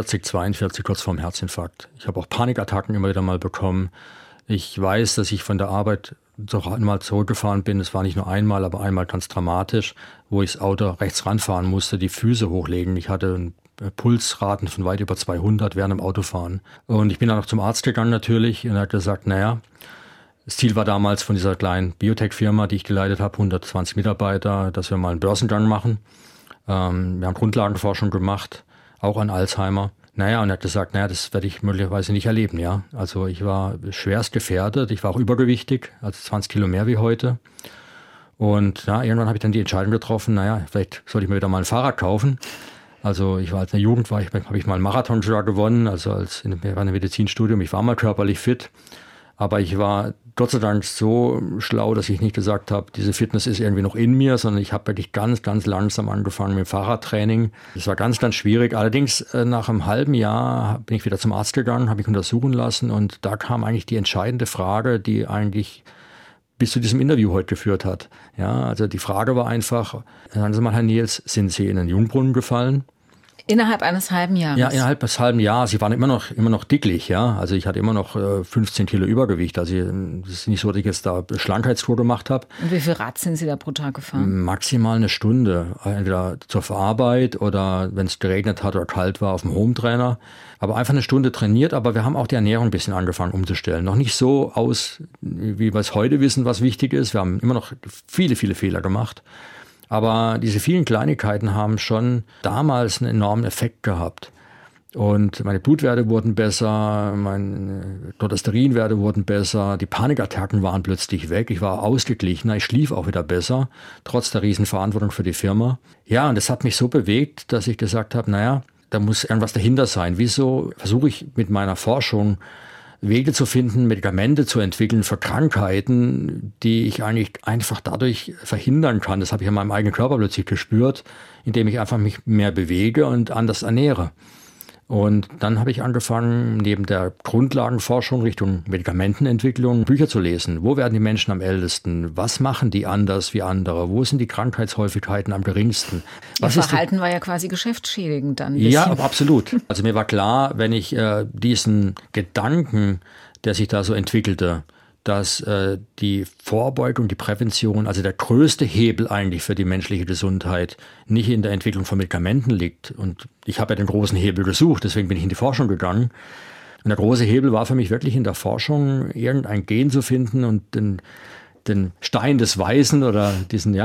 42 kurz vorm Herzinfarkt. Ich habe auch Panikattacken immer wieder mal bekommen. Ich weiß, dass ich von der Arbeit doch einmal zurückgefahren bin. Es war nicht nur einmal, aber einmal ganz dramatisch, wo ich das Auto rechts ranfahren musste, die Füße hochlegen. Ich hatte Pulsraten von weit über 200 während dem Autofahren. Und ich bin dann noch zum Arzt gegangen natürlich und er hat gesagt, naja, das Ziel war damals von dieser kleinen Biotech-Firma, die ich geleitet habe, 120 Mitarbeiter, dass wir mal einen Börsengang machen. Wir haben Grundlagenforschung gemacht, auch an Alzheimer. Naja, und er hat gesagt, naja, das werde ich möglicherweise nicht erleben, ja. Also ich war schwerst gefährdet, ich war auch übergewichtig, also 20 Kilo mehr wie heute. Und ja, irgendwann habe ich dann die Entscheidung getroffen, naja, vielleicht sollte ich mir wieder mal ein Fahrrad kaufen. Also ich war als in der Jugend, habe ich mal einen Marathon gewonnen, also während dem Medizinstudium. Ich war mal körperlich fit, aber ich war Gott sei Dank so schlau, dass ich nicht gesagt habe, diese Fitness ist irgendwie noch in mir, sondern ich habe wirklich ganz, ganz langsam angefangen mit dem Fahrradtraining. Das war ganz, ganz schwierig. Allerdings nach einem halben Jahr bin ich wieder zum Arzt gegangen, habe mich untersuchen lassen und da kam eigentlich die entscheidende Frage, die eigentlich bis zu diesem Interview heute geführt hat. Ja, also die Frage war einfach, sagen Sie mal, Herr Niels, sind Sie in einen Jungbrunnen gefallen? Innerhalb eines halben Jahres? Ja, innerhalb des halben Jahres. Sie waren immer noch dicklich, ja. Also ich hatte immer noch 15 Kilo Übergewicht. Also es ist nicht so, dass ich jetzt da Schlankheitstour gemacht habe. Und wie viel Rad sind Sie da pro Tag gefahren? Maximal eine Stunde. Entweder zur Arbeit oder wenn es geregnet hat oder kalt war auf dem Hometrainer. Aber einfach eine Stunde trainiert. Aber wir haben auch die Ernährung ein bisschen angefangen umzustellen. Noch nicht so wie wir es heute wissen, was wichtig ist. Wir haben immer noch viele, viele Fehler gemacht. Aber diese vielen Kleinigkeiten haben schon damals einen enormen Effekt gehabt. Und meine Blutwerte wurden besser, meine Cholesterinwerte wurden besser, die Panikattacken waren plötzlich weg, ich war ausgeglichener, ich schlief auch wieder besser, trotz der Riesenverantwortung für die Firma. Ja, und das hat mich so bewegt, dass ich gesagt habe, naja, da muss irgendwas dahinter sein. Wieso versuche ich mit meiner Forschung Wege zu finden, Medikamente zu entwickeln für Krankheiten, die ich eigentlich einfach dadurch verhindern kann. Das habe ich an meinem eigenen Körper plötzlich gespürt, indem ich einfach mich mehr bewege und anders ernähre. Und dann habe ich angefangen, neben der Grundlagenforschung Richtung Medikamentenentwicklung Bücher zu lesen. Wo werden die Menschen am ältesten? Was machen die anders wie andere? Wo sind die Krankheitshäufigkeiten am geringsten? Ihr Verhalten war ja quasi geschäftsschädigend dann. Ja, absolut. Also mir war klar, wenn ich diesen Gedanken, der sich da so entwickelte, dass die Vorbeugung, die Prävention, also der größte Hebel eigentlich für die menschliche Gesundheit nicht in der Entwicklung von Medikamenten liegt. Und ich habe ja den großen Hebel gesucht, deswegen bin ich in die Forschung gegangen. Und der große Hebel war für mich wirklich in der Forschung, irgendein Gen zu finden und den Stein des Weisen oder diesen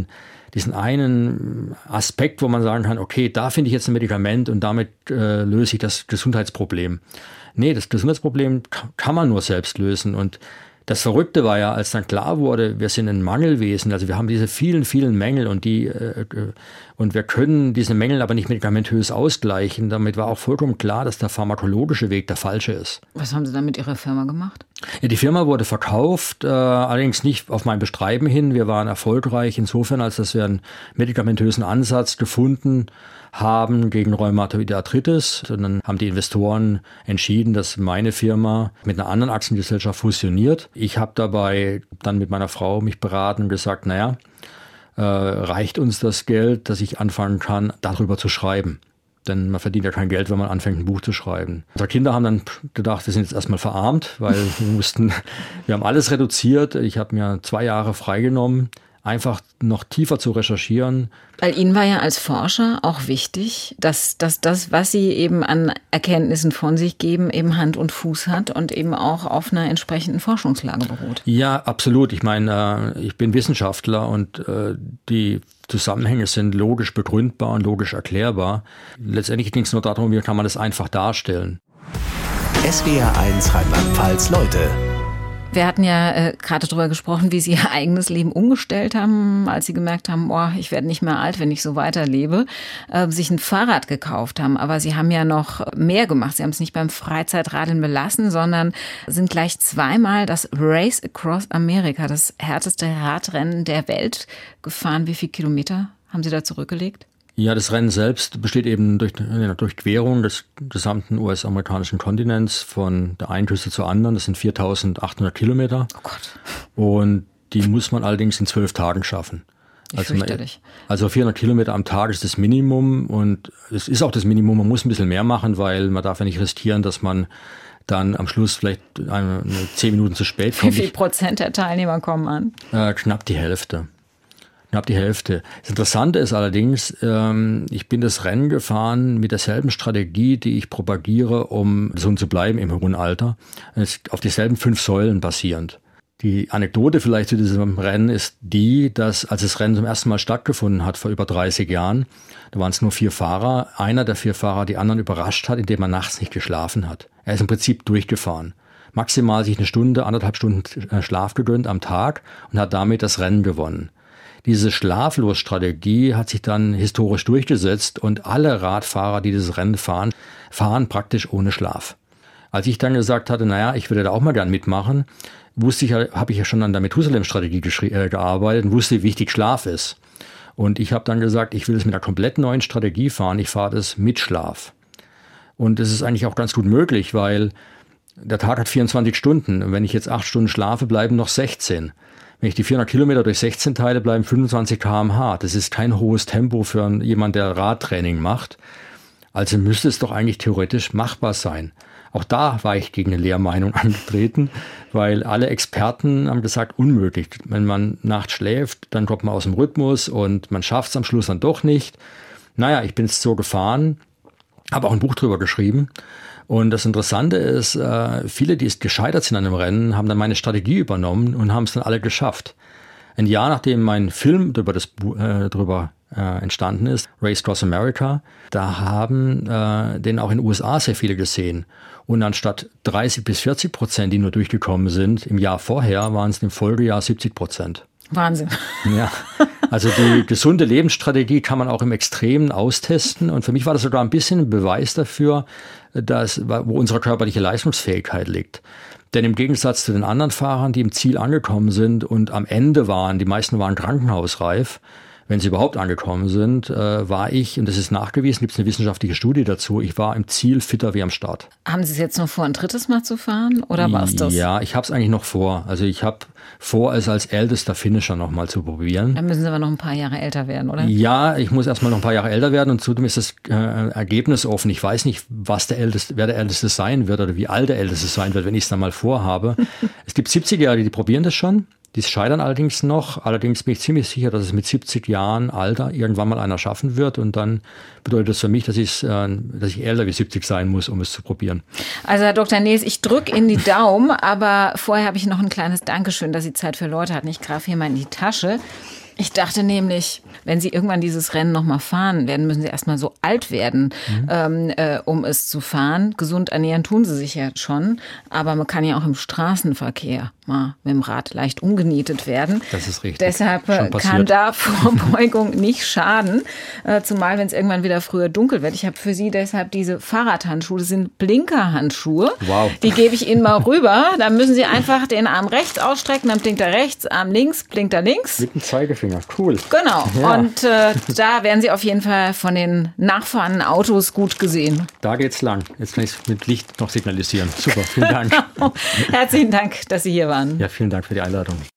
einen Aspekt, wo man sagen kann, okay, da finde ich jetzt ein Medikament und damit löse ich das Gesundheitsproblem. Nee, das Gesundheitsproblem kann man nur selbst lösen. Und das Verrückte war ja, als dann klar wurde, wir sind ein Mangelwesen, also wir haben diese vielen, vielen Mängel und wir können diese Mängel aber nicht medikamentös ausgleichen. Damit war auch vollkommen klar, dass der pharmakologische Weg der falsche ist. Was haben Sie dann mit Ihrer Firma gemacht? Ja, die Firma wurde verkauft, allerdings nicht auf mein Bestreiben hin. Wir waren erfolgreich insofern, als dass wir einen medikamentösen Ansatz gefunden haben gegen rheumatoide Arthritis. Und dann haben die Investoren entschieden, dass meine Firma mit einer anderen Aktiengesellschaft fusioniert. Ich habe dabei dann mit meiner Frau mich beraten und gesagt, naja, reicht uns das Geld, dass ich anfangen kann, darüber zu schreiben. Denn man verdient ja kein Geld, wenn man anfängt, ein Buch zu schreiben. Unsere Kinder haben dann gedacht, wir sind jetzt erstmal verarmt, weil wir haben alles reduziert. Ich habe mir 2 Jahre freigenommen, einfach noch tiefer zu recherchieren. Weil Ihnen war ja als Forscher auch wichtig, dass das, was Sie eben an Erkenntnissen von sich geben, eben Hand und Fuß hat und eben auch auf einer entsprechenden Forschungslage beruht. Ja, absolut. Ich meine, ich bin Wissenschaftler und die Zusammenhänge sind logisch begründbar und logisch erklärbar. Letztendlich ging es nur darum, wie kann man das einfach darstellen. SWR1 Rheinland-Pfalz Leute. Wir hatten ja gerade darüber gesprochen, wie Sie Ihr eigenes Leben umgestellt haben, als Sie gemerkt haben, ich werde nicht mehr alt, wenn ich so weiterlebe, sich ein Fahrrad gekauft haben. Aber Sie haben ja noch mehr gemacht. Sie haben es nicht beim Freizeitradeln belassen, sondern sind gleich zweimal das Race Across America, das härteste Radrennen der Welt, gefahren. Wie viele Kilometer haben Sie da zurückgelegt? Ja, das Rennen selbst besteht eben durch eine Durchquerung des gesamten US-amerikanischen Kontinents von der einen Küste zur anderen. Das sind 4.800 Kilometer. Oh Gott. Und die muss man allerdings in 12 Tagen schaffen. Also 400 Kilometer am Tag ist das Minimum und es ist auch das Minimum. Man muss ein bisschen mehr machen, weil man darf ja nicht riskieren, dass man dann am Schluss vielleicht 10 Minuten zu spät kommt. Wie viel Prozent der Teilnehmer kommen an? Knapp die Hälfte. Das Interessante ist allerdings, ich bin das Rennen gefahren mit derselben Strategie, die ich propagiere, um gesund zu bleiben im hohen Alter. Auf dieselben 5 Säulen basierend. Die Anekdote vielleicht zu diesem Rennen ist die, dass als das Rennen zum ersten Mal stattgefunden hat vor über 30 Jahren, da waren es nur 4 Fahrer. Einer der 4 Fahrer die anderen überrascht hat, indem er nachts nicht geschlafen hat. Er ist im Prinzip durchgefahren. Maximal sich 1 Stunde, 1,5 Stunden Schlaf gegönnt am Tag und hat damit das Rennen gewonnen. Diese Schlaflosstrategie hat sich dann historisch durchgesetzt und alle Radfahrer, die dieses Rennen fahren praktisch ohne Schlaf. Als ich dann gesagt hatte, ich würde da auch mal gern mitmachen, habe ich ja schon an der Methusalem-Strategie gearbeitet und wusste, wie wichtig Schlaf ist. Und ich habe dann gesagt, ich will es mit einer komplett neuen Strategie fahren, ich fahre das mit Schlaf. Und das ist eigentlich auch ganz gut möglich, weil der Tag hat 24 Stunden. Und wenn ich jetzt 8 Stunden schlafe, bleiben noch 16. Wenn ich die 400 Kilometer durch 16 teile, bleiben 25 km/h. Das ist kein hohes Tempo für jemanden, der Radtraining macht. Also müsste es doch eigentlich theoretisch machbar sein. Auch da war ich gegen eine Lehrmeinung angetreten, weil alle Experten haben gesagt, unmöglich. Wenn man nachts schläft, dann kommt man aus dem Rhythmus und man schafft es am Schluss dann doch nicht. Ich bin jetzt so gefahren, habe auch ein Buch drüber geschrieben. Und das Interessante ist, viele, die gescheitert sind an dem Rennen, haben dann meine Strategie übernommen und haben es dann alle geschafft. Ein Jahr nachdem mein Film drüber entstanden ist, Race Across America, da haben den auch in den USA sehr viele gesehen. Und anstatt 30-40%, die nur durchgekommen sind, im Jahr vorher waren es im Folgejahr 70%. Wahnsinn. Ja, also die gesunde Lebensstrategie kann man auch im Extremen austesten. Und für mich war das sogar ein bisschen ein Beweis dafür, wo unsere körperliche Leistungsfähigkeit liegt. Denn im Gegensatz zu den anderen Fahrern, die im Ziel angekommen sind und am Ende waren, die meisten waren krankenhausreif, wenn sie überhaupt angekommen sind, war ich, und das ist nachgewiesen, gibt es eine wissenschaftliche Studie dazu, ich war im Ziel fitter wie am Start. Haben Sie es jetzt noch vor, ein 3. Mal zu fahren oder war es das? Ja, ich habe es eigentlich noch vor. Also ich habe vor, es als ältester Finisher noch mal zu probieren. Dann müssen Sie aber noch ein paar Jahre älter werden, oder? Ja, ich muss erstmal noch ein paar Jahre älter werden und zudem ist das Ergebnis offen. Ich weiß nicht, wer der Älteste sein wird oder wie alt der Älteste sein wird, wenn ich es dann mal vorhabe. Es gibt 70-Jährige, die probieren das schon. Die scheitern allerdings noch. Allerdings bin ich ziemlich sicher, dass es mit 70 Jahren Alter irgendwann mal einer schaffen wird. Und dann bedeutet das für mich, dass ich älter wie 70 sein muss, um es zu probieren. Also Herr Dr. Nehls, ich drücke Ihnen die Daumen, aber vorher habe ich noch ein kleines Dankeschön, dass Sie Zeit für Leute hatten. Ich greife hier mal in die Tasche. Ich dachte nämlich, wenn Sie irgendwann dieses Rennen nochmal fahren werden, müssen Sie erstmal so alt werden, um es zu fahren. Gesund ernähren tun Sie sich ja schon, aber man kann ja auch im Straßenverkehr mal mit dem Rad leicht umgenietet werden. Das ist richtig. Deshalb kann da Vorbeugung nicht schaden, zumal wenn es irgendwann wieder früher dunkel wird. Ich habe für Sie deshalb diese Fahrradhandschuhe, das sind Blinkerhandschuhe. Wow. Die gebe ich Ihnen mal rüber. Da müssen Sie einfach den Arm rechts ausstrecken, dann blinkt er rechts, Arm links, blinkt er links. Mit dem Zeigefinger, cool. Genau, ja. Und da werden Sie auf jeden Fall von den nachfahrenden Autos gut gesehen. Da geht's lang. Jetzt kann ich es mit Licht noch signalisieren. Super, vielen Dank. Herzlichen Dank, dass Sie hier waren. Ja, vielen Dank für die Einladung.